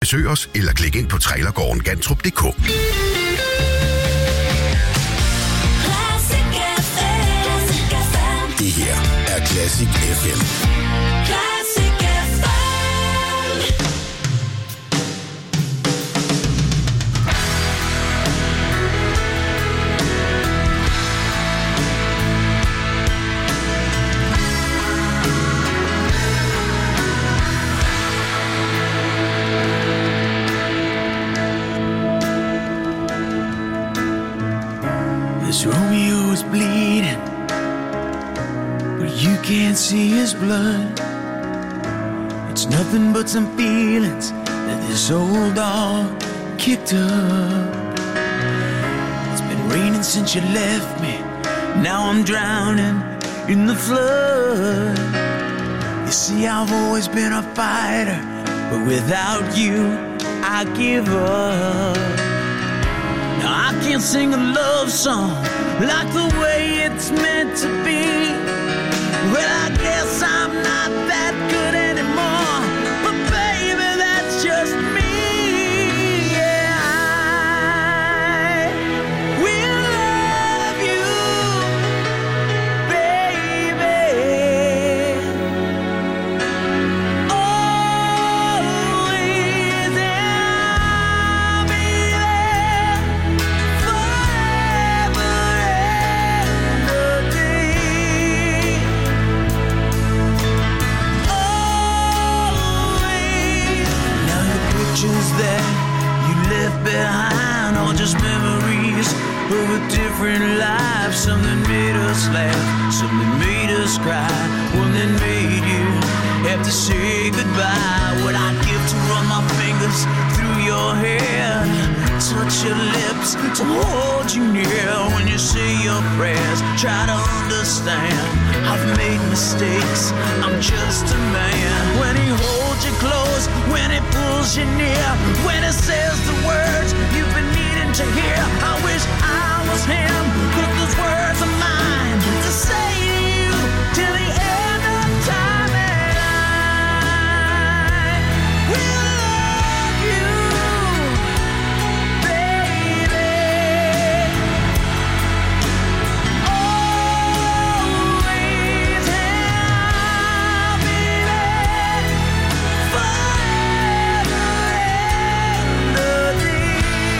Besøg os eller klik ind på trailergården Gantrup.dk. Det her er Classic FM. Classic FM. This Romeo is bleeding, but you can't see his blood. It's nothing but some feelings that this old dog kicked up. It's been raining since you left me. Now I'm drowning in the flood. You see, I've always been a fighter, but without you, I give up. Now I can't sing a love song like the way it's meant to be. Well, I guess I'm not that good anymore, but baby, that's just me. Yeah, I will love you, baby. Always, I'll be there forever and a day. Always. Now the pictures that you left behind are just memories of a different life. Something made us laugh, something made us cry, one that made you have to say goodbye. What I'd give to run my fingers through your hair, touch your lips, to hold you near when you say your prayers. Try to understand, I've made mistakes, I'm just a man. When he holds you close, when he pulls you near, when he says the words you've been needing to hear. I wish I was him, 'cause those words are mine to say to you till the end of time. And I will love you, baby. Always, I'll be there forever and a day.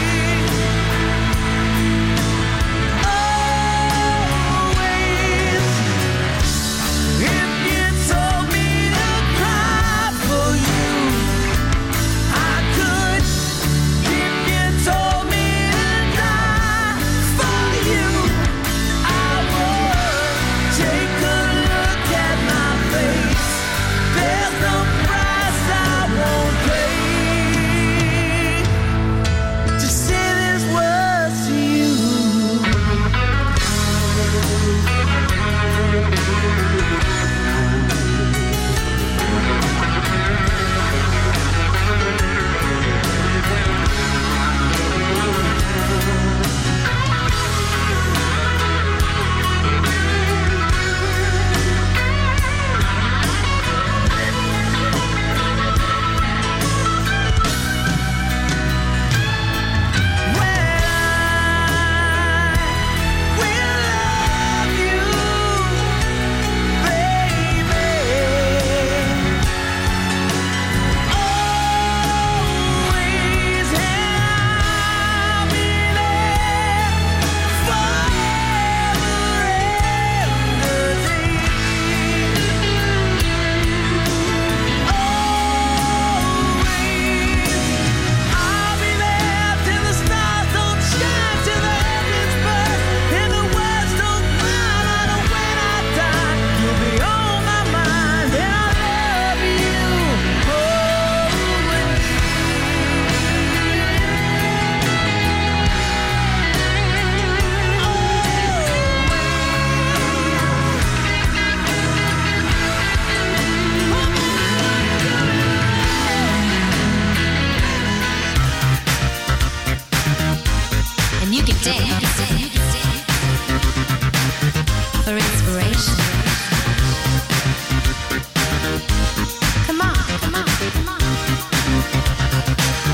Always. If you told me to cry for you, I could. If you told me to die for you, I would. Take a look at my face. There's no price I won't pay to say these words to you. And you can dance for inspiration. Come on, come on, come on.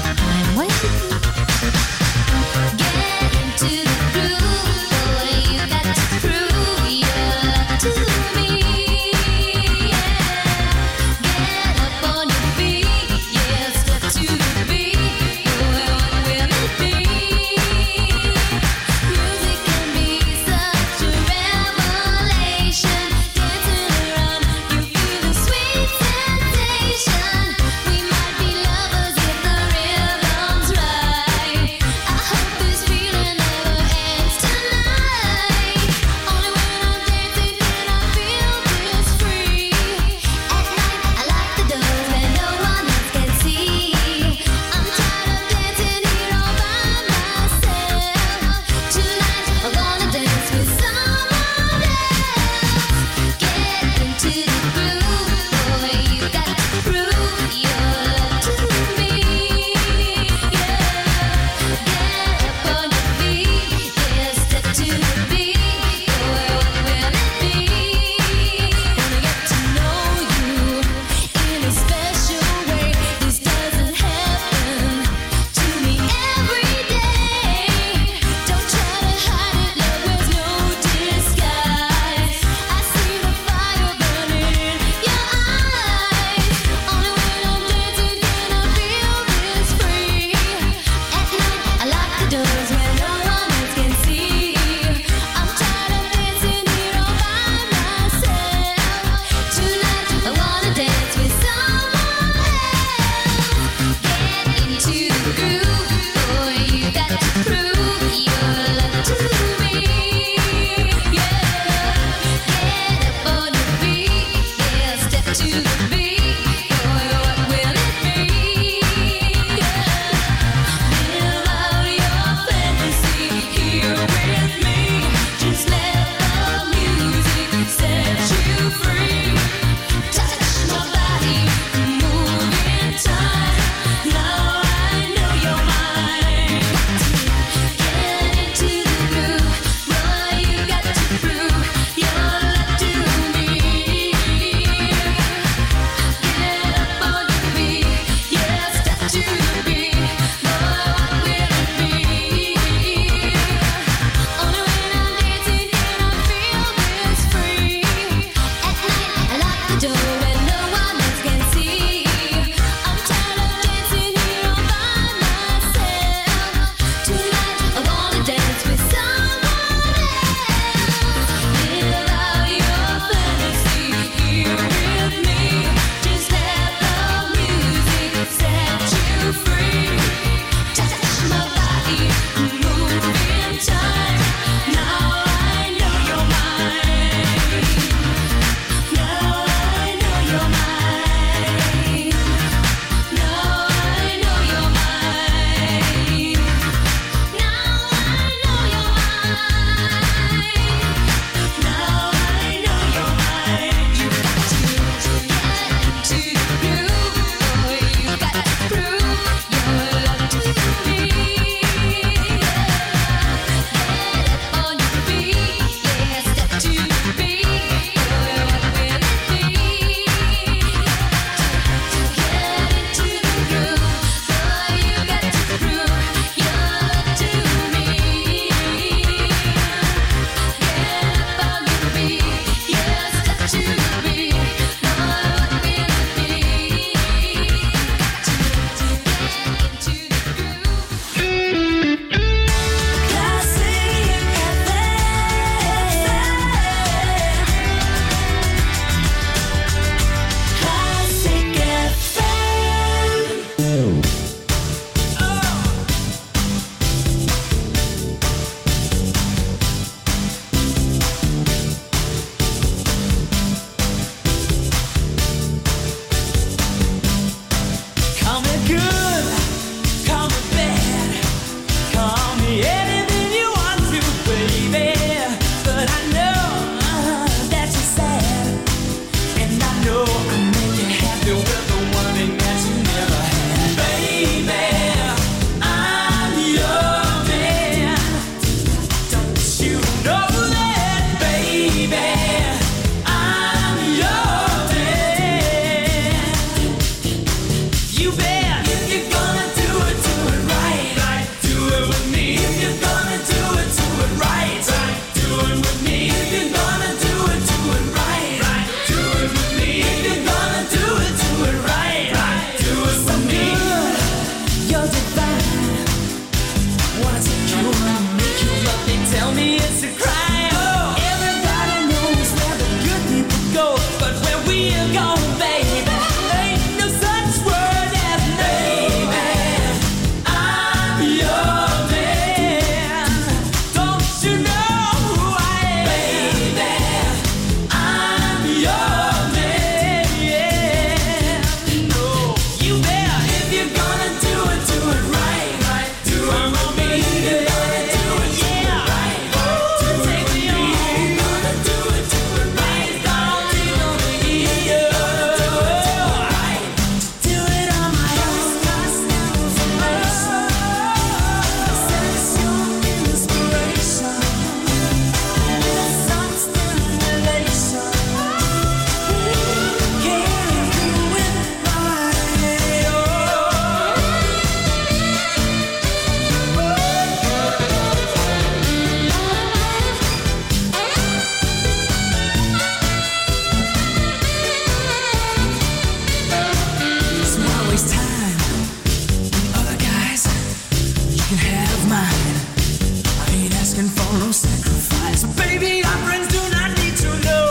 can have mine. I ain't asking for no sacrifice. Baby, our friends do not need to know.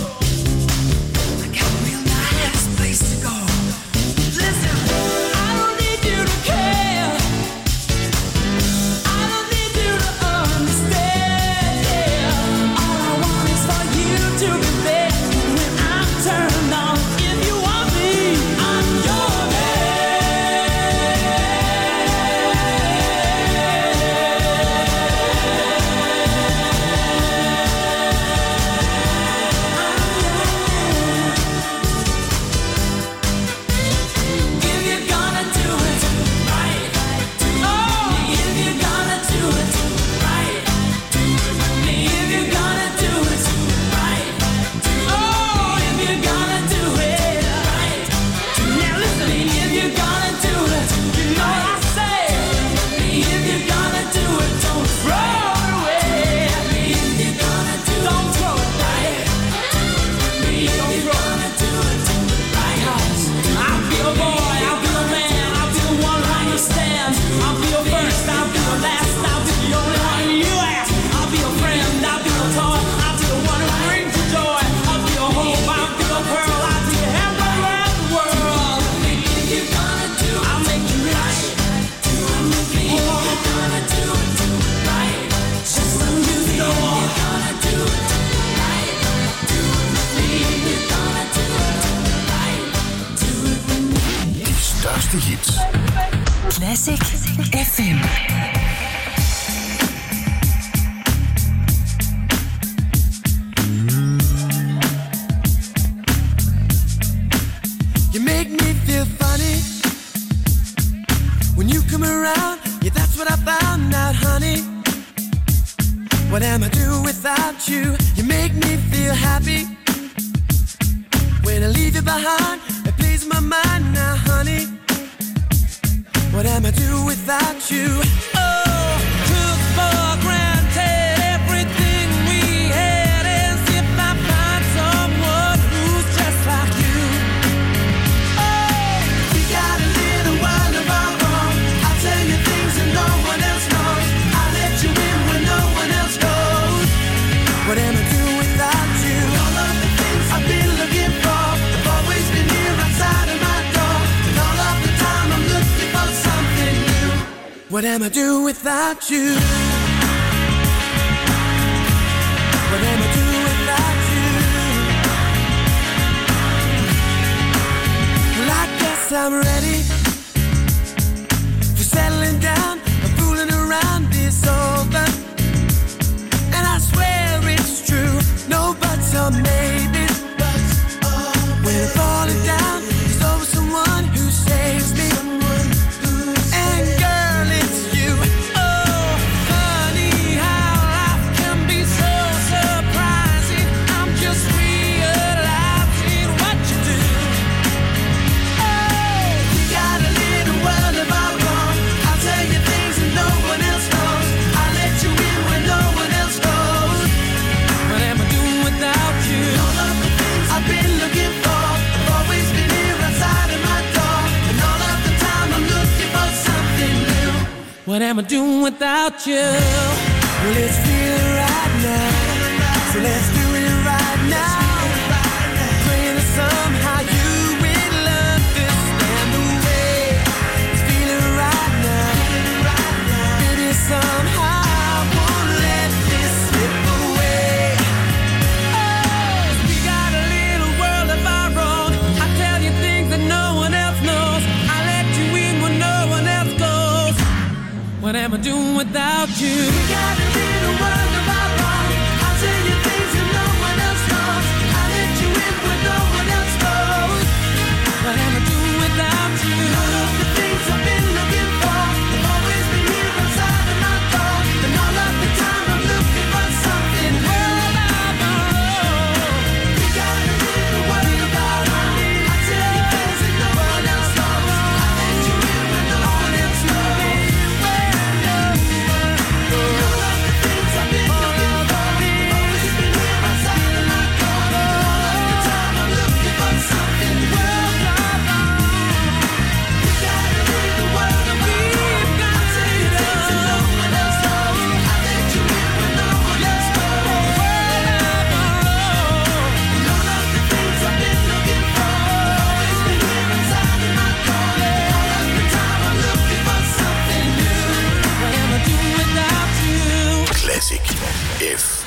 I got a real nice place to go. Listen, I don't need you to care. I don't need you to understand. Yeah. All I want is for you to be there when I'm turned on. If you want me, I'm your man. If you're gonna do it right, oh, if you're gonna do it right, if you're gonna do it right, oh, if you're gonna do it right. Now listen, if you're gonna do it, you know what I say. If you're gonna do it, don't throw it away. If you're gonna do it, don't throw it right. If you're gonna do it right, I'll be a boy, I'll be a man, I'll be the one who understands. I'll be your first, I'll be your last, I'll be the only one you ask. I'll be your friend, I'll be your toy, I'll be the one who brings you joy. I'll be your hope, I'll be your pearl, I'll be your heaven around the world. If you're gonna do it, I'll make you rich. If you're gonna do it right, just so you know. If you're gonna do it right, do it with me. If you're gonna do it right, do it with me. De største hits. Classic FM. You make me feel funny when you come around. Yeah, that's what I found out, honey. What am I do without you? You make me feel happy when I leave you behind. It plays my mind now, honey. What am I do without you? Oh, took for granted everything we had, as if I find someone who's just like you. Oh, we got a little world of our own. I'll tell you things that no one else knows. I'll let you in when no one else goes. What am I do without you? All of the things I've been looking for have always been here outside of my door. And all of the time I'm looking for something new. What am I do without you? What am I do without you? Well, I guess I'm ready for settling down and fooling around is over. And I swear it's true, no buts or maybes. When I'm falling down, there's always someone who saves me. And girl, it's you. Oh, funny how life can be so surprising. I'm just realizing what you do. Oh, we got a little world of our own. I'll tell you things that no one else knows. I'll let you in when no one else goes. What am I doing without you? All of the things I've been looking for have always been here outside of my door. And all of the time I'm looking for something new. What am I doing without you? Well, let's feel it right now. So let's do it right now. Praying that somehow you will understand the way. Let's feel it right now. Maybe somehow I won't let this slip away. Oh, we got a little world of our own. I tell you things that no one else knows. I let you in when no one else goes. What am I doing without you? We got a little world of our own. I'll tell you things that no one else knows. I let you in when no one else goes. What am I doing without you? All of the things I've been looking for have always been here outside of my door. And all of the time I'm looking for something world of our own. We got a little world of our own. I'll tell you things that no one else knows. I let you in when no one else knows. All of the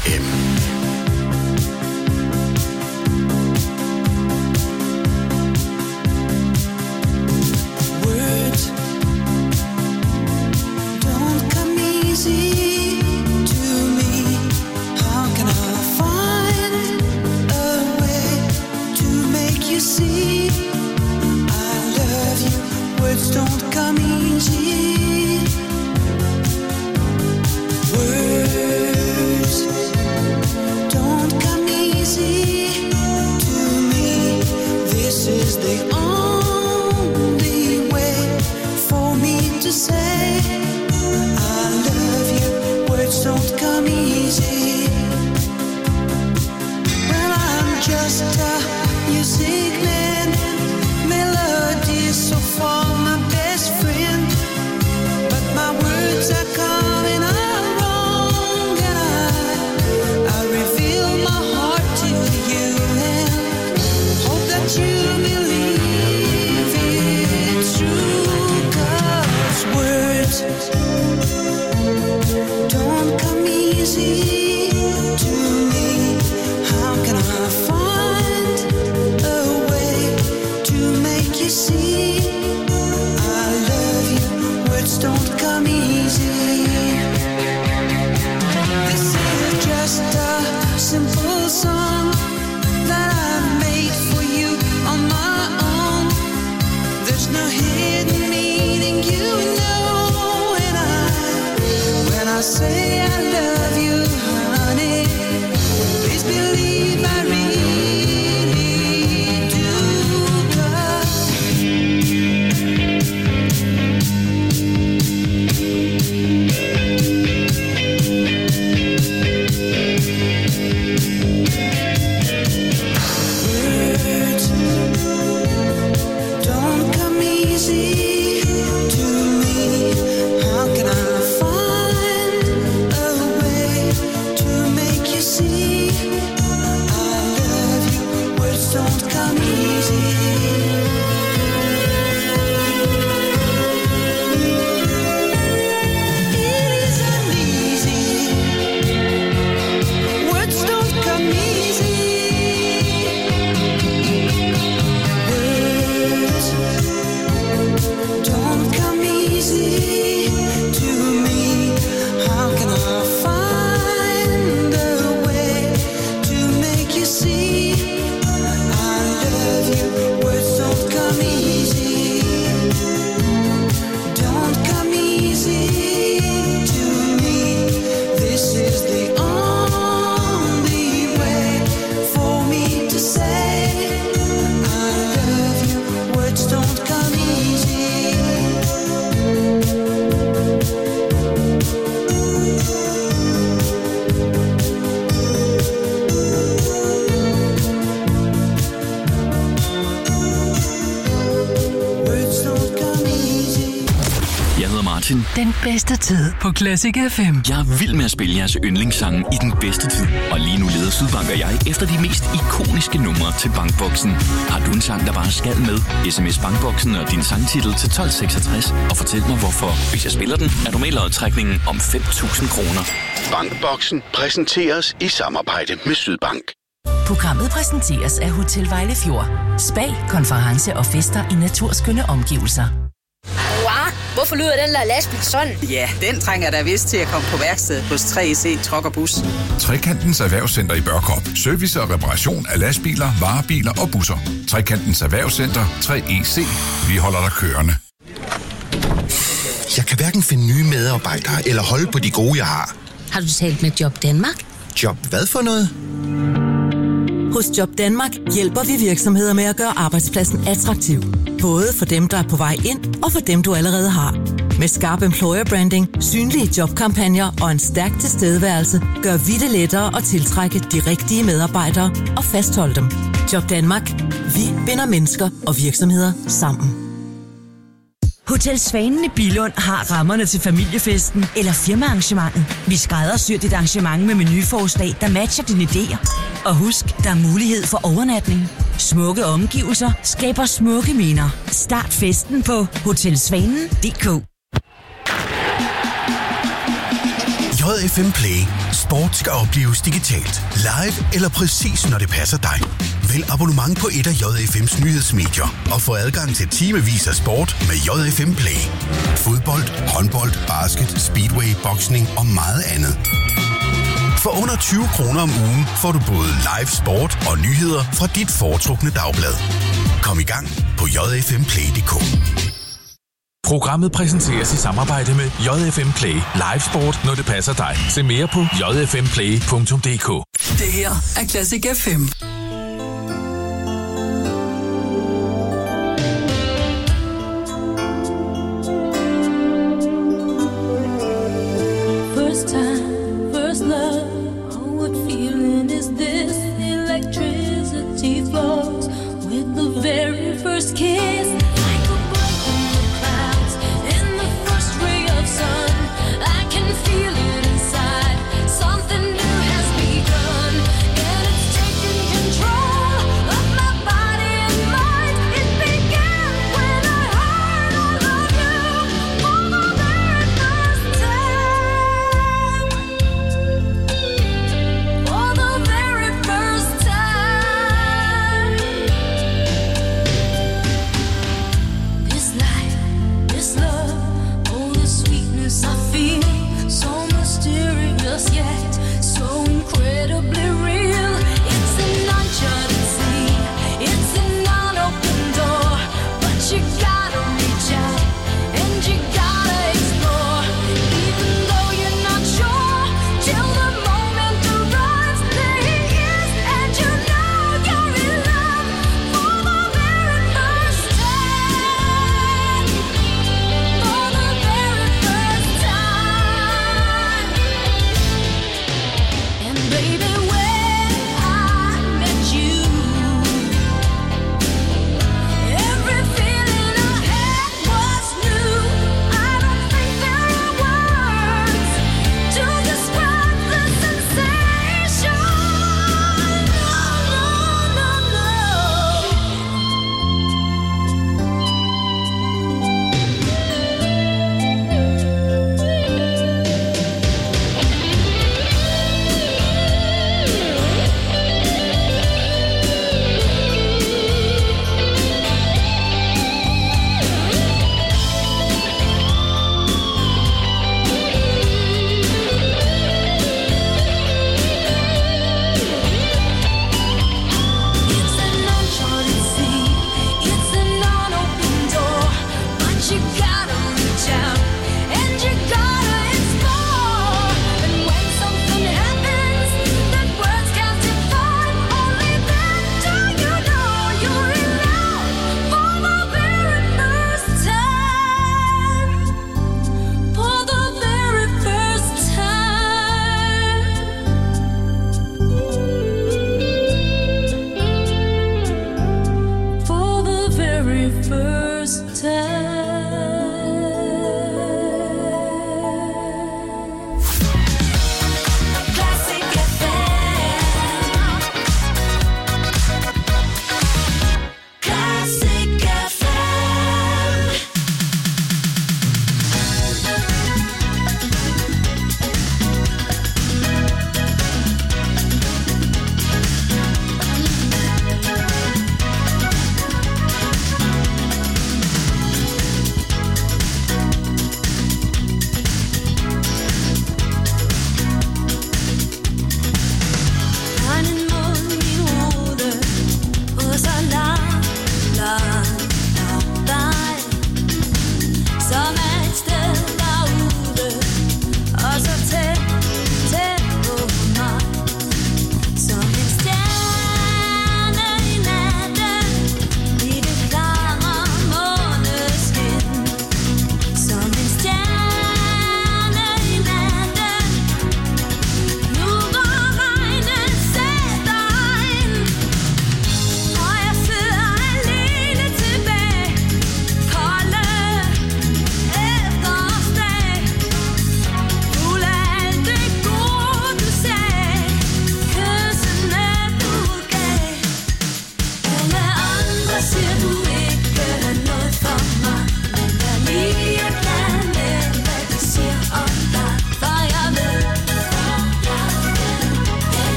FM. Den bedste tid på Classic FM. Jeg er vild med at spille jeres yndlingssange i den bedste tid. Og lige nu leder Sydbank og jeg efter de mest ikoniske numre til Bankboksen. Har du en sang, der bare skal med? SMS Bankboksen og din sangtitel til 1266 og fortæl mig hvorfor. Hvis jeg spiller den, er du med i lodtrækningen om 5.000 kroner. Bankboksen præsenteres i samarbejde med Sydbank. Programmet præsenteres af Hotel Vejlefjord. Spa, konference og fester i naturskønne omgivelser. Hvorfor lyder den der lastbil sådan? Ja, den trænger der vist til at komme på værksted hos 3EC Truck og Bus. Trekantens Erhvervscenter i Børkop. Service og reparation af lastbiler, varebiler og busser. Trekantens Erhvervscenter 3EC. Vi holder dig kørende. Jeg kan hverken finde nye medarbejdere eller holde på de gode, jeg har. Har du talt med Job Danmark? Job hvad for noget? Hos Job Danmark hjælper vi virksomheder med at gøre arbejdspladsen attraktiv. Både for dem, der er på vej ind, og for dem, du allerede har. Med skarp employer branding, synlige jobkampagner og en stærk tilstedeværelse, gør vi det lettere at tiltrække de rigtige medarbejdere og fastholde dem. Job Danmark. Vi binder mennesker og virksomheder sammen. Hotel Svanen i Billund har rammerne til familiefesten eller firmaarrangementet. Vi skræddersyr dit arrangement med menuforslag, der matcher dine idéer. Og husk, der er mulighed for overnatning. Smukke omgivelser skaber smukke minder. Start festen på hotelsvanen.dk. JFM Play. Sport skal opleves digitalt, live eller præcis når det passer dig. Vælg abonnement på et af JFM's nyhedsmedier og få adgang til timevis af sport med JFM Play. Fodbold, håndbold, basket, speedway, boksning og meget andet. For under 20 kroner om ugen får du både live sport og nyheder fra dit foretrukne dagblad. Kom i gang på jfmplay.dk. Programmet præsenteres i samarbejde med JFM Play. Live sport, når det passer dig. Se mere på jfmplay.dk. Det her er Classic FM. First time, first love. Oh, what feeling is this? Electricity flows with the very first kiss. Like a bolt in the clouds, in the first ray of sun. I can feel it inside. Something new has begun, and it's taking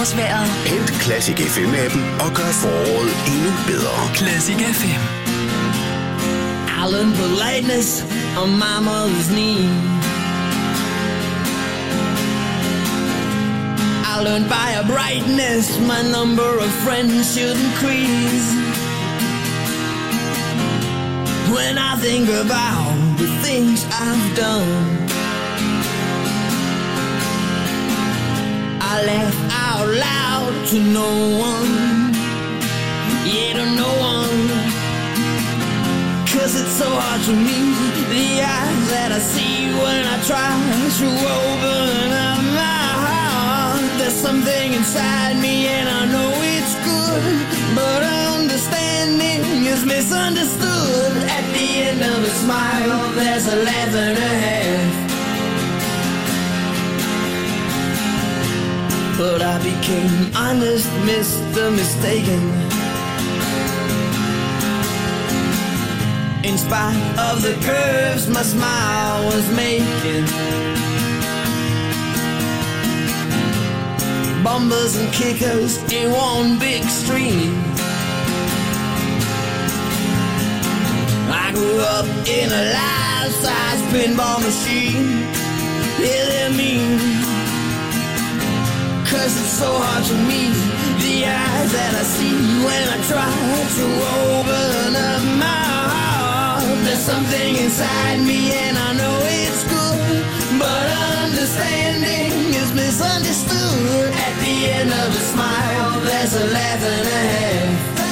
forårsvejret. Hent Classic FM-appen og gør foråret endnu bedre. Classic FM. I learned politeness on my mother's knee. I learned by a brightness my number of friends should increase. When I think about the things I've done, I laugh out loud to no one, yeah, to no one. 'Cause it's so hard to meet the eyes that I see when I try to open up my heart. There's something inside me and I know it's good, but understanding is misunderstood. At the end of a smile, there's a laugh and a half. But I became honest, Mr. Mistaken. In spite of the curves my smile was making, bumpers and kickers in one big stream. I grew up in a life-size pinball machine. Yeah, they're mean, 'cause it's so hard to meet the eyes that I see when I try to open up my heart. There's something inside me and I know it's good, but understanding is misunderstood. At the end of a smile, there's a laugh and a half.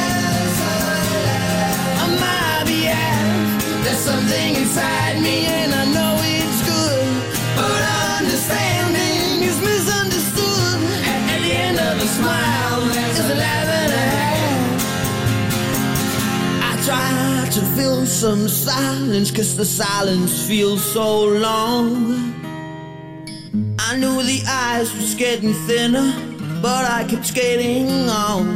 On my behalf, there's something inside me and I know it's good, but understanding is misunderstood. At the end of a smile, there's a laugh and a half. I try to fill some silence, 'cause the silence feels so long. I knew the ice was getting thinner, but I kept skating on.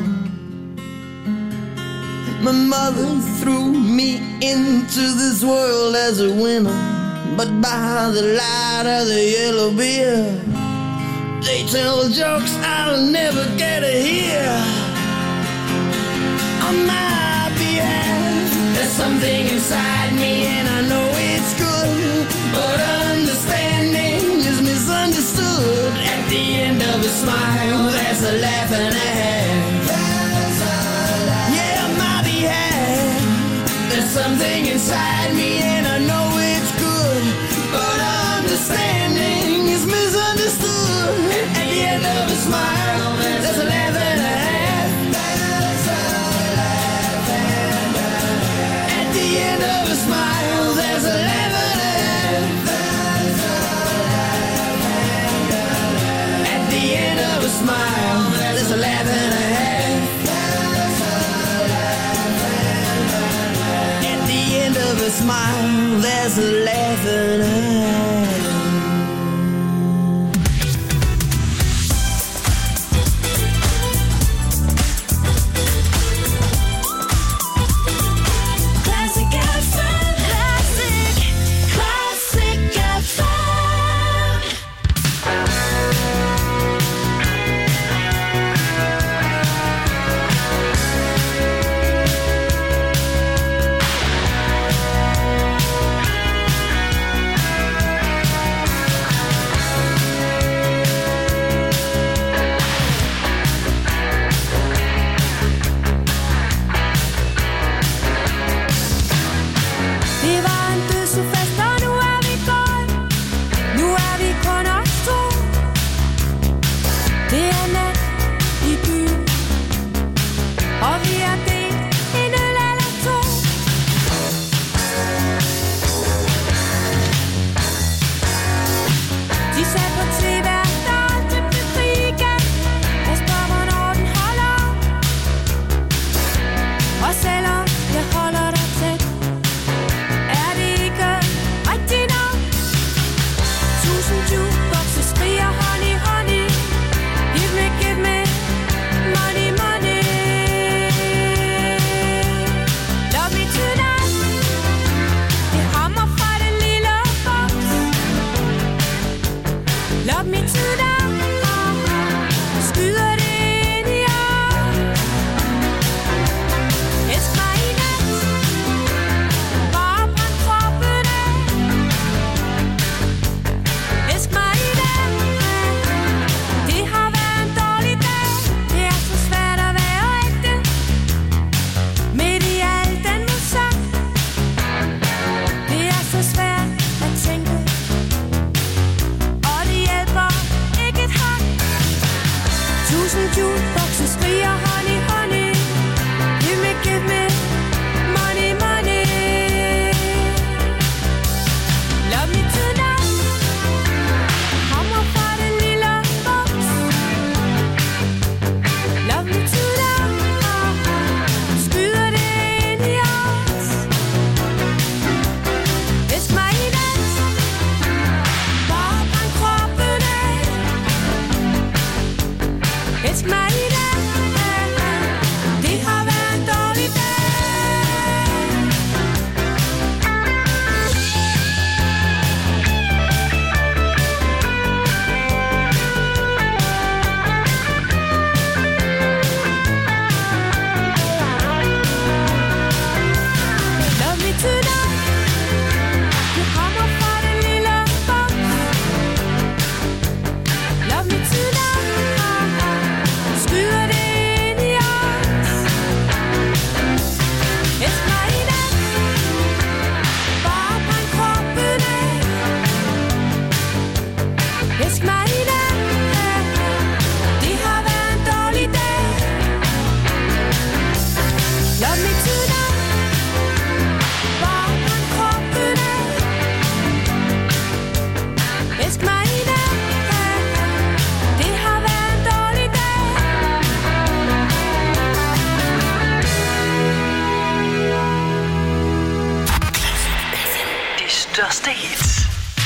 My mother threw me into this world as a winner, but by the light of the yellow beer, they tell jokes I'll never get to hear. On my behalf, there's something inside me and I know it's good, but understanding is misunderstood. At the end of a smile, there's a laugh and a half. Yeah, on my behalf, there's something inside me and I know it's good, but understanding is misunderstood. At the end of a smile, there's a laugh and a half. At the end of a smile, there's a laugh and a half. At the end of a smile, there's a laugh and a half. At the end of a smile, there's a laugh and a half. største hits.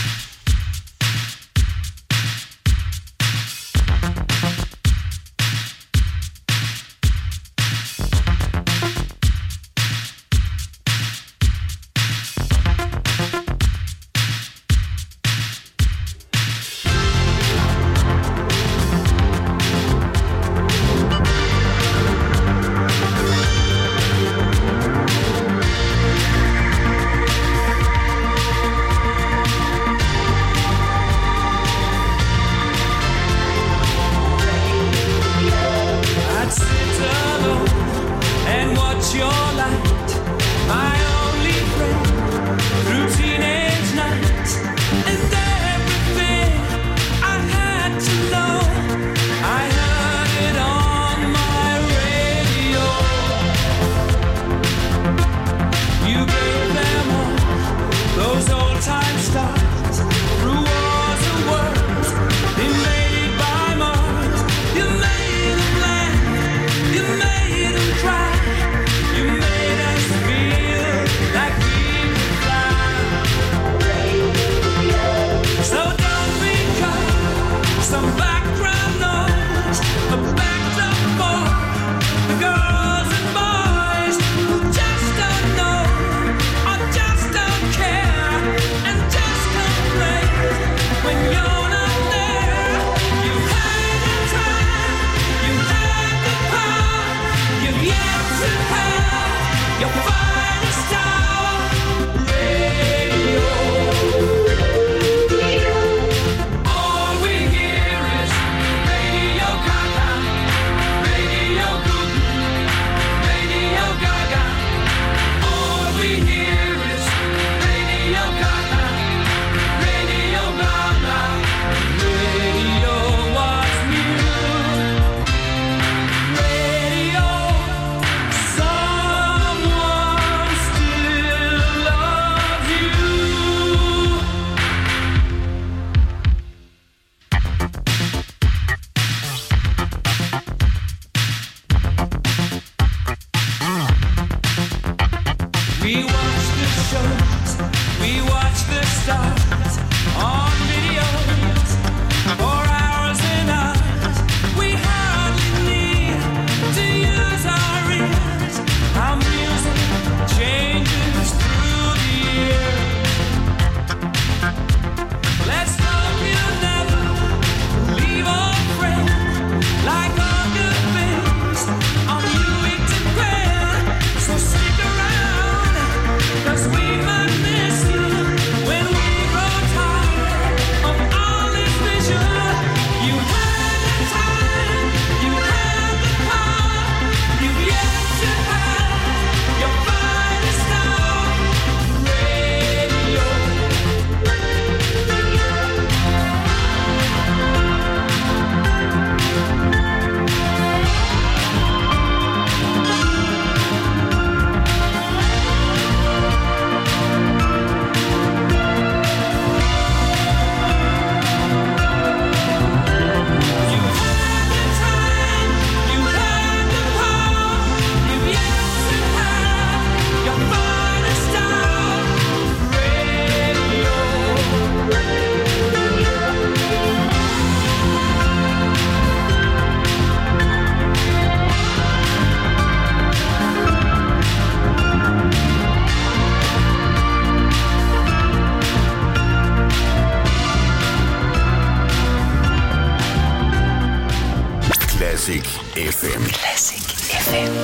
Classic FM. Classic FM.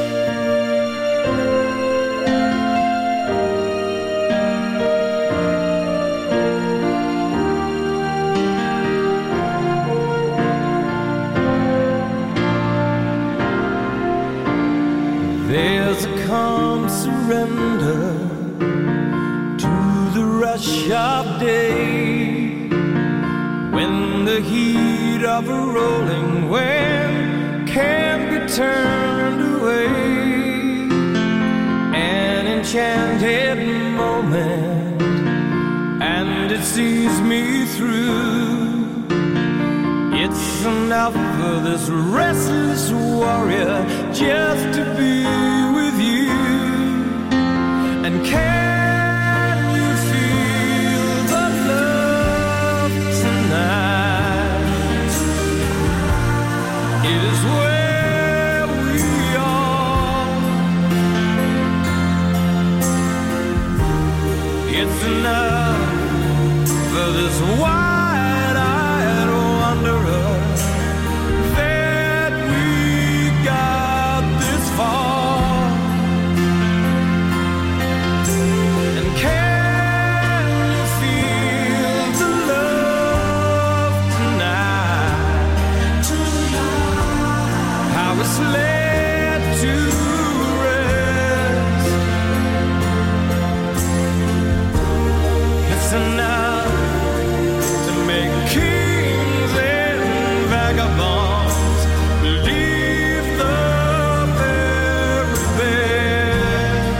There's a calm surrender to the rush of day, when the heat of a rolling wave can't be turned away. An enchanted moment, and it sees me through. It's enough for this restless warrior just to be with you. And can you feel It's enough for this wide-eyed wanderer that we got this far. And can you feel the love tonight? How it's led to rest. It's enough to make kings and vagabonds believe the very best.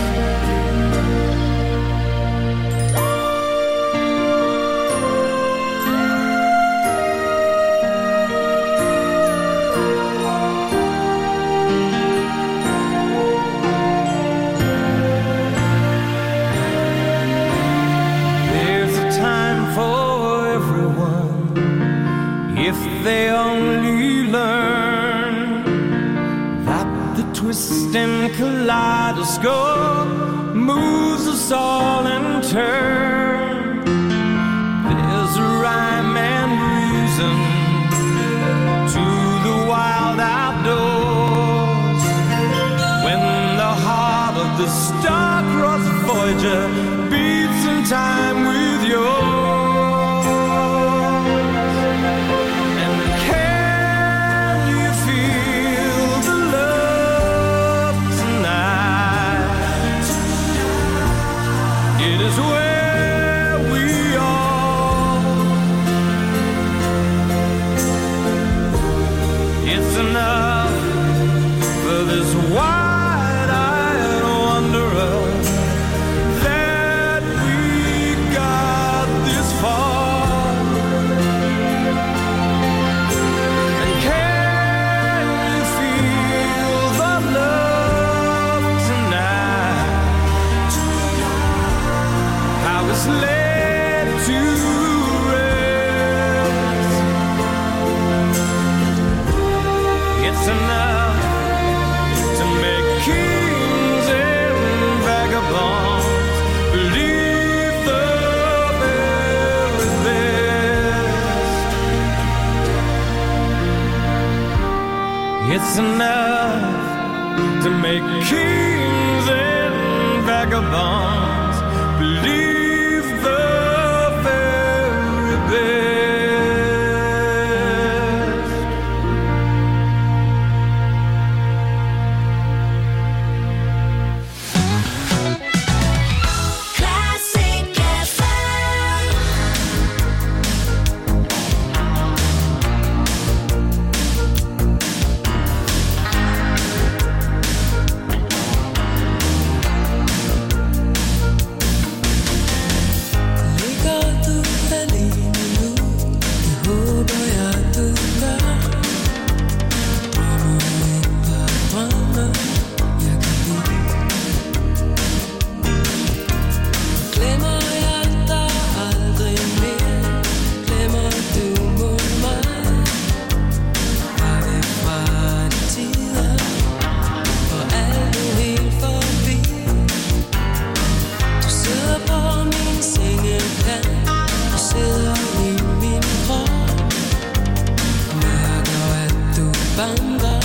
There's a time for everyone if they only learn that the twisting kaleidoscope moves us all in turn. There's a rhyme and reason to the wild outdoors when the heart of the star-crossed Voyager beats in time with yours. And can you feel the love tonight? It is where we are. It's enough for this wide-eyed wanderer that we got this far. And can you feel the love tonight? How it's led to rest. It's enough to make kings and vagabonds believe the very best. It's enough to make kings and vagabonds believe the very best. Classic FM. Ligger du alene nu? Det håber jeg du gør. Drømmer et par drømme jeg kan lide. Glemmer jeg dig aldrig mere? Glemmer du mod mig? Var væk fra de tider, hvor alt er helt forbi. Du sidder på min sengekant, du sidder i min krop. Mærker at du banker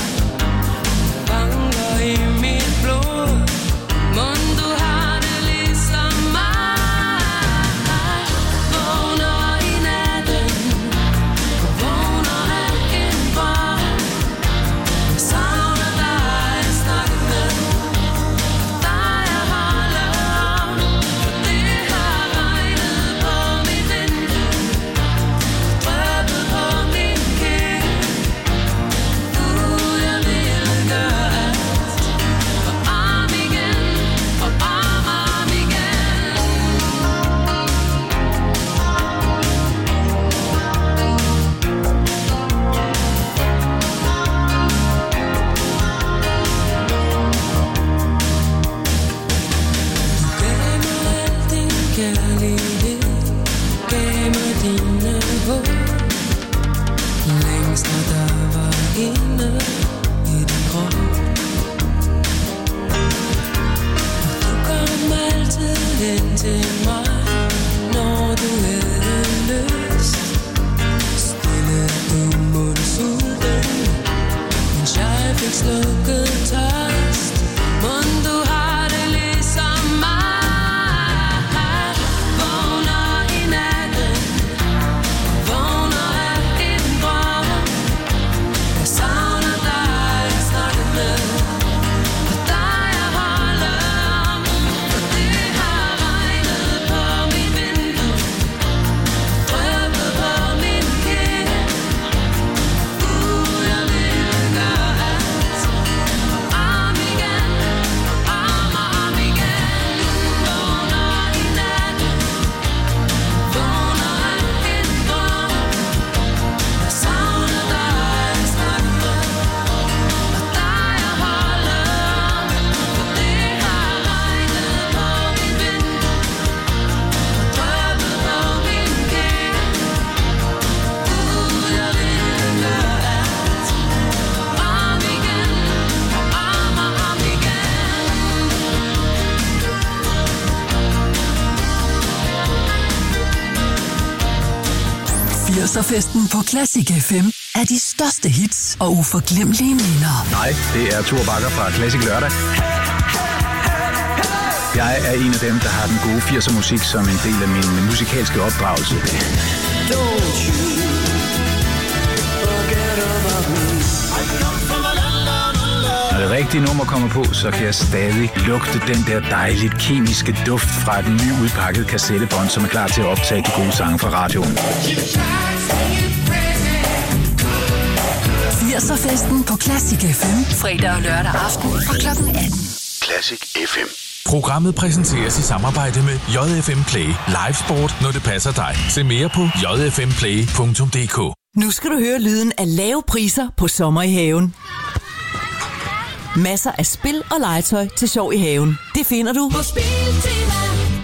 i mit blod. Mon du har det ligesom mig. Vågner i natten, vågner alt indenfor. Jeg savner dig, snakker med dig, jeg holder om. For det har regnet på mit vindue, drøbet på min kæde. Jeg vil gøre alt, og om igen, og om igen. Du gav mig al din kærlighed, gav mig dine håb. Længst når der var inde i din krop. Og du kom altid gråse hen til mig, når du havde lyst. Stille umundsuden, mens jeg fik slukket tørst. Mon du har det ligesom mig. Vågner i natten, vågner af en drøm. Jeg savner dig at snakke med, og dig at holde om. For det har regnet på mit vindue, drøbet på min kind. Jeg vil gøre alt, og om igen, om igen. Vågner i natten, vågner af en drøm. Jeg savner dig at snakke med, og dig at holde om. For det har regnet på mit vindue, og drøbet på min kind. Jeg vil gøre alt, om igen, om igen. 80'er-festen på Classic FM er de største hits og uforglemmelige minder. Nej, det er Thor Bakker fra Classic Lørdag. Jeg er en af dem, der har den gode 80'er musik som en del af min musikalske opdragelse. Når det rigtige nummer kommer på, så kan jeg stadig lugte den der dejligt kemiske duft fra den nye udpakkede kassettebånd, som er klar til at optage de gode sange fra radioen. 80'er-festen på Classic FM. Fredag og lørdag aften fra kl. 18. Classic FM. Programmet præsenteres i samarbejde med JFM Play. Live sport, når det passer dig. Se mere på jfmplay.dk. Nu skal du høre lyden af lave priser på sommer i haven. Masser af spil og legetøj til sjov i haven. Det finder du På Spiltema.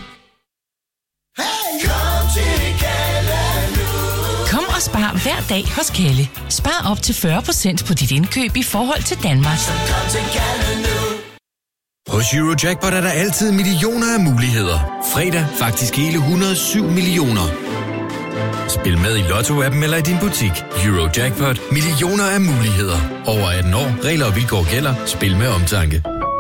Kom til Kalle nu. Kom og spar hver dag hos Kalle. Spar op til 40% på dit indkøb i forhold til Danmark. Kom til Kalle nu. Hos Eurojackpot er der altid millioner af muligheder. Fredag faktisk hele 107 millioner. Spil med i Lotto-appen eller i din butik. Eurojackpot. Millioner af muligheder. Over 18 år. Regler og vilkår gælder. Spil med omtanke.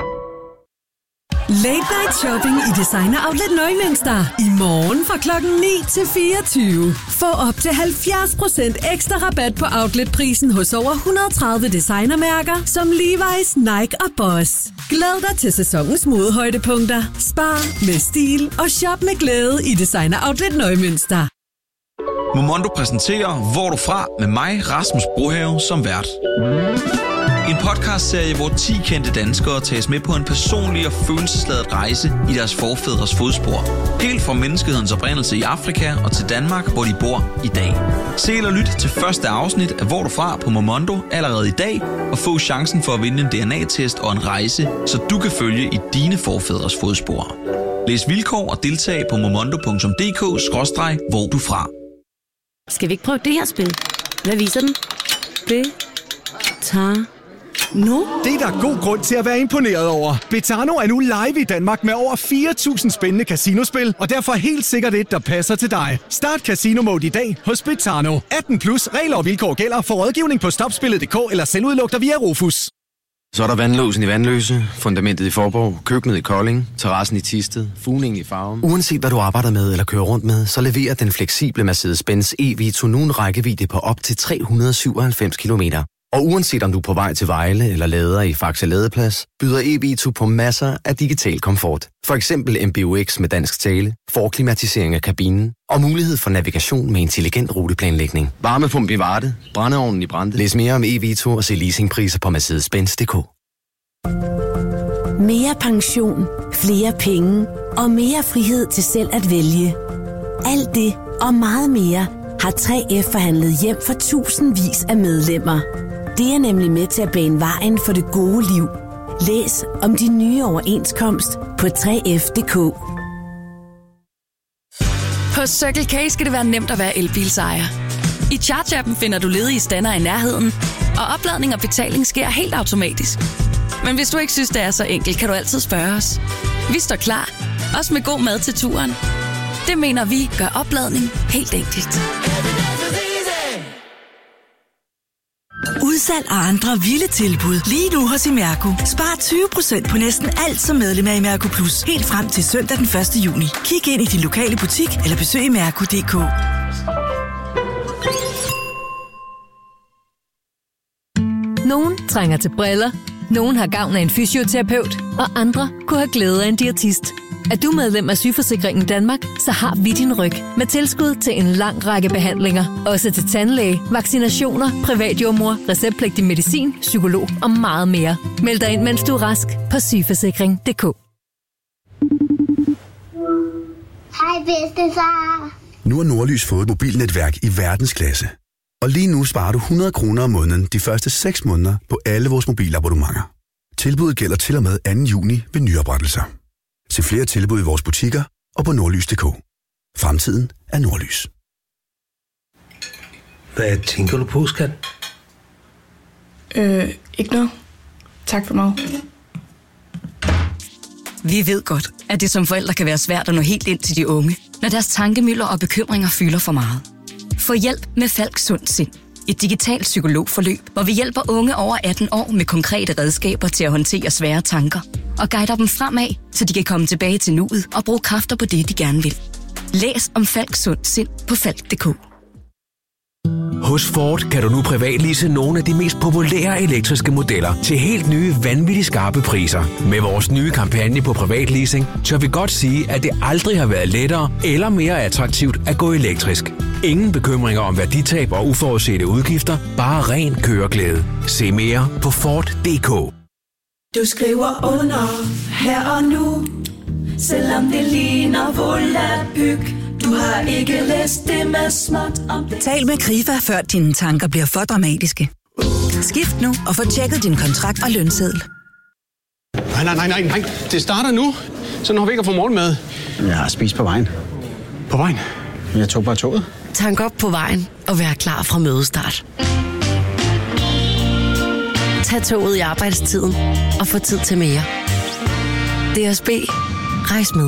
Late Night Shopping i Designer Outlet Neumünster. I morgen fra klokken 9 til 24. Få op til 70% ekstra rabat på outletprisen hos over 130 designermærker som Levi's, Nike og Boss. Glæd dig til sæsonens modehøjdepunkter. Spar med stil og shop med glæde i Designer Outlet Neumünster. Momondo præsenterer Hvor du fra med mig, Rasmus Brohave, som vært. En podcastserie, hvor 10 kendte danskere tages med på en personlig og følelsesladet rejse i deres forfædres fodspor. Helt fra menneskehedens oprindelse i Afrika og til Danmark, hvor de bor i dag. Se eller lyt til første afsnit af Hvor du fra på Momondo allerede i dag, og få chancen for at vinde en DNA-test og en rejse, så du kan følge i dine forfædres fodspor. Læs vilkår og deltag på momondo.dk/hvor du fra. Skal vi ikke prøve det her spil? Hvad viser den? Betano? Det er der god grund til at være imponeret over. Betano er nu live i Danmark med over 4.000 spændende casinospil, og derfor helt sikkert et, der passer til dig. Start Casino Mode i dag hos Betano. 18 plus regler og vilkår gælder. For rådgivning på stopspillet.dk eller selvudlugter via Rufus. Så er der vandlåsen i Vandløse, fundamentet i Forborg, køkkenet i Kolding, terrassen i Thisted, fugningen i Farum. Uanset hvad du arbejder med eller kører rundt med, så leverer den fleksible Mercedes-Benz e-Vito nu en rækkevidde på op til 397 kilometer. Og uanset om du er på vej til Vejle eller lader i Faxe Ladeplads, byder e-Vito på masser af digital komfort. For eksempel MBUX med dansk tale, forklimatisering af kabinen og mulighed for navigation med intelligent ruteplanlægning. Varmepump i Varde, brændeovnen i Brande. Læs mere om e-Vito og se leasingpriser på Mercedes-Benz.dk. Mere pension, flere penge og mere frihed til selv at vælge. Alt det og meget mere har 3F forhandlet hjem for tusindvis af medlemmer. Det er nemlig med til at bane vejen for det gode liv. Læs om de nye overenskomst på 3F.dk. På Circle K skal det være nemt at være elbilsejer. I Charge-appen finder du ledige stander i nærheden, og opladning og betaling sker helt automatisk. Men hvis du ikke synes, det er så enkelt, kan du altid spørge os. Vi står klar, Også med god mad til turen. Det mener vi gør opladning helt enkelt. Udsalg og andre vilde tilbud lige nu hos Imerco. Spar 20% på næsten alt som medlem af Imerco Plus. Helt frem til søndag den 1. juni. Kig ind i din lokale butik eller besøg imerco.dk. Nogen trænger til briller, nogen har gavn af en fysioterapeut, og andre kunne have glæde af en diætist. Er du medlem af Sygeforsikringen Danmark, så har vi din ryg med tilskud til en lang række behandlinger. Også til tandlæge, vaccinationer, privatjordmor, receptpligtig medicin, psykolog og meget mere. Meld dig ind, mens du er rask på sygeforsikring.dk. Hej bedstefar. Nu har Nordlys fået et mobilnetværk i verdensklasse. Og lige nu sparer du 100 kroner om måneden de første 6 måneder på alle vores mobilabonnementer. Tilbuddet gælder til og med 2. juni ved nyoprettelser. Se flere tilbud i vores butikker og på nordlys.dk. Fremtiden er Nordlys. Hvad tænker du på, skat? Ikke noget. Tak for mig. Vi ved godt, at det som forældre kan være svært at nå helt ind til de unge, når deres tankemylder og bekymringer fylder for meget. Få hjælp med Falk Sund Sind. Et digitalt psykologforløb, hvor vi hjælper unge over 18 år med konkrete redskaber til at håndtere svære tanker og guider dem fremad, så de kan komme tilbage til nuet og bruge kræfter på det, de gerne vil. Læs om Falk Sund Sind på falk.dk. Hos Ford kan du nu privatlease nogle af de mest populære elektriske modeller til helt nye, vanvittigt skarpe priser. Med vores nye kampagne på privatleasing, tør vi godt sige, at det aldrig har været lettere eller mere attraktivt at gå elektrisk. Ingen bekymringer om værditab og uforudsete udgifter, bare ren køreglæde. Se mere på Ford.dk. Du skriver under her og nu, selvom det ligner volapyk. Du har ikke læst det med småt om det. Tal med Krifa, før dine tanker bliver for dramatiske. Skift nu og få tjekket din kontrakt og lønseddel. Nej. Det starter nu. Så når vi ikke har fået morgenmad. Jeg har spist på vejen. På vejen? Jeg tog bare toget. Tank op på vejen og vær klar fra mødestart. Tag toget i arbejdstiden og få tid til mere. DSB. Rejs med.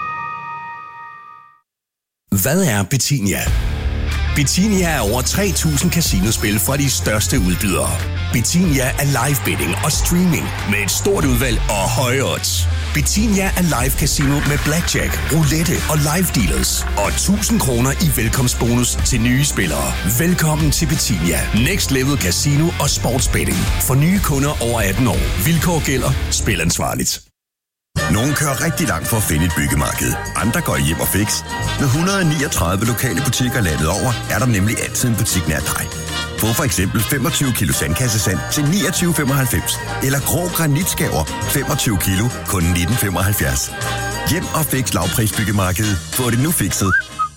Hvad er Betinia? Betinia er over 3.000 casinospil fra de største udbydere. Betinia er live betting og streaming med et stort udvalg og høje odds. Betinia er live casino med blackjack, roulette og live dealers. Og 1.000 kroner i velkomstbonus til nye spillere. Velkommen til Betinia. Next level casino og sportsbetting. For nye kunder over 18 år. Vilkår gælder. Spil ansvarligt. Nogle kører rigtig langt for at finde et byggemarked. Andre går hjem og fix. Med 139 lokale butikker landet over, er der nemlig altid en butik nær dig. Få for eksempel 25 kilo sandkassesand til 29,95. Eller grå granitskaver 25 kilo kun 19,75. Hjem og fix lavprisbyggemarkedet. Få det nu fikset.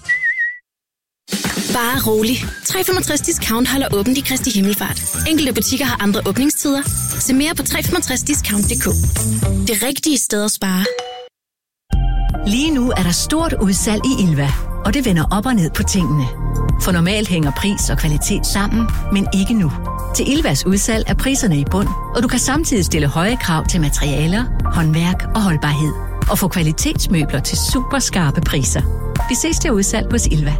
Bare rolig. 365 Discount holder åbent i Kristi Himmelfart. Enkelte butikker har andre åbningstider. Se mere på 365discount.dk. Det rigtige sted at spare. Lige nu er der stort udsalg i Ilva, og det vender op og ned på tingene. For normalt hænger pris og kvalitet sammen, men ikke nu. Til Ilvas udsalg er priserne i bund, og du kan samtidig stille høje krav til materialer, håndværk og holdbarhed. Og få kvalitetsmøbler til super skarpe priser. Vi ses til udsalg hos Ilva.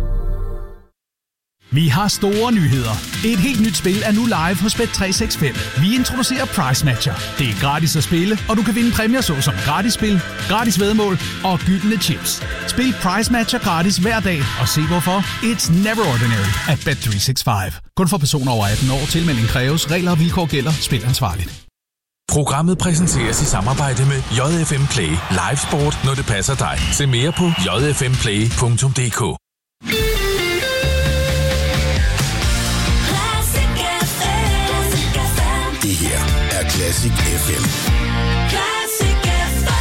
Vi har store nyheder. Et helt nyt spil er nu live hos Bet365. Vi introducerer Price Matcher. Det er gratis at spille, og du kan vinde præmier såsom gratis spil, gratis væddemål og gyldne chips. Spil Price Matcher gratis hver dag, og se hvorfor. It's never ordinary at Bet365. Kun for personer over 18 år. Tilmelding kræves. Regler og vilkår gælder. Spil ansvarligt. Programmet præsenteres i samarbejde med JFM Play. Live sport, når det passer dig. Se mere på jfmplay.dk. Det her er Classic FM. Classic FM.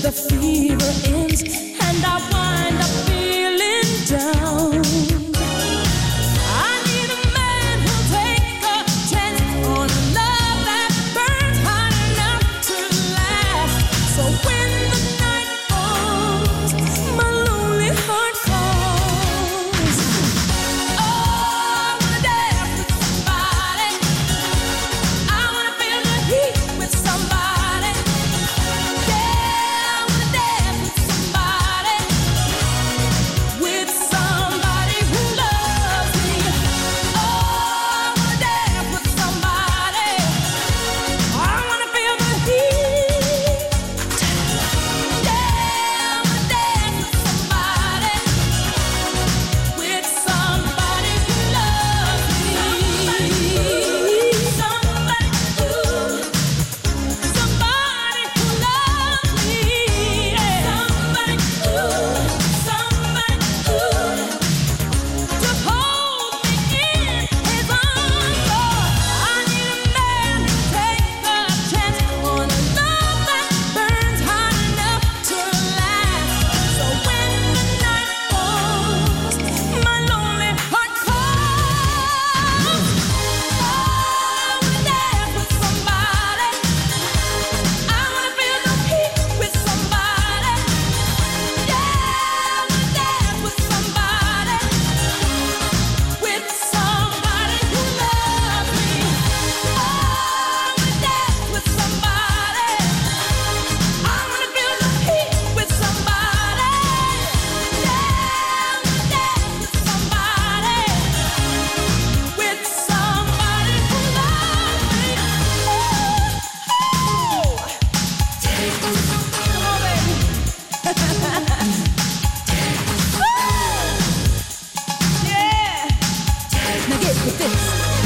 the fever ends and I wind up feeling down. I need a man who'll take a chance on a love that burns hot enough to last. So when the night falls, my lonely heart calls. Oh, I wanna dance with somebody. I wanna feel the heat with somebody. Yeah, I wanna dance with somebody. With somebody who loves me. Oh, I wanna dance with somebody. I wanna feel the heat. Yeah, I wanna dance with somebody. With somebody who loves me. Somebody who loves me. Yeah. Somebody who to hold me in his arms. Oh, I need a man to take a chance on a love that burns hot enough to last. So when the night falls, my lonely heart calls. Oh, I wanna dance with somebody. I wanna feel the heat with somebody. Yeah, I wanna dance with somebody. With somebody who loves me. Oh, I wanna dance with somebody. I wanna feel the heat with somebody. Yeah, I wanna dance with somebody. With somebody who loves me. Come on, baby. Yeah. Now get with this.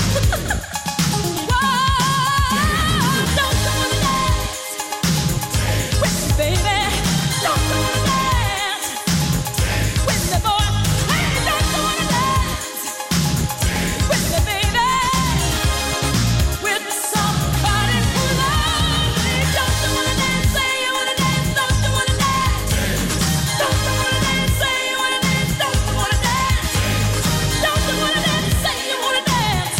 Whoa, don't you wanna dance with me, baby? Don't you wanna dance with me, boy? Hey, don't you wanna dance with me, baby? With somebody who loves me. Don't you wanna dance? Say you wanna dance. Don't you wanna dance? Don't you wanna dance? Say you wanna dance. Don't you wanna dance? Don't you wanna dance? Say you wanna dance.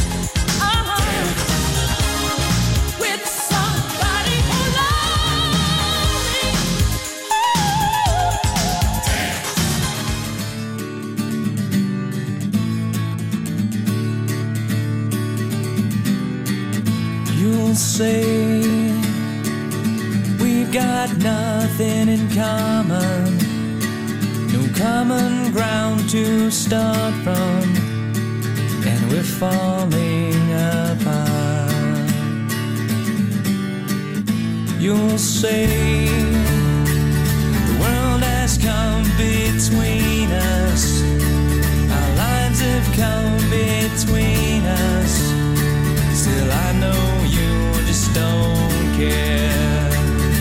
With somebody who loves me. You'll say we've got nothing in common, no common ground to start from, and we're falling apart. You'll say the world has come between us, our lives have come between us. Still I know you just don't care.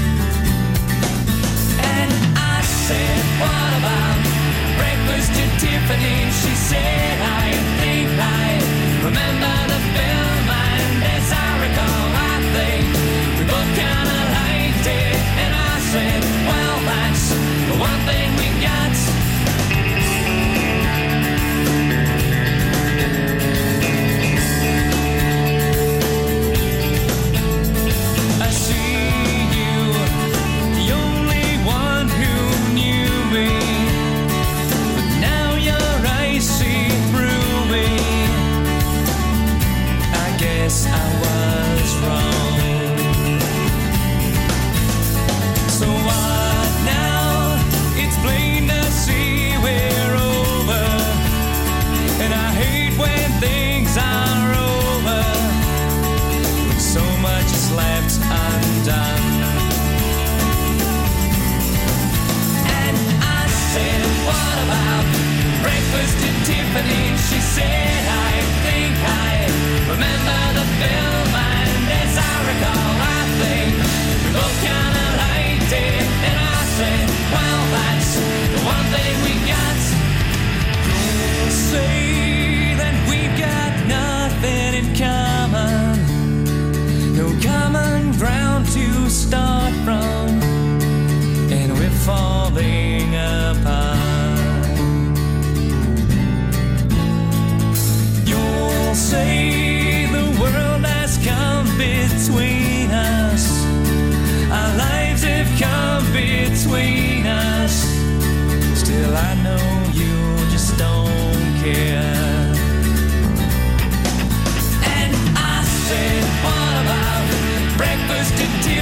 And I said, what about breakfast at Tiffany? She said, I think I remember the film, and as I recall, I think we both kinda liked it. And I said, well, that's the one thing we got.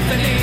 Tiffany.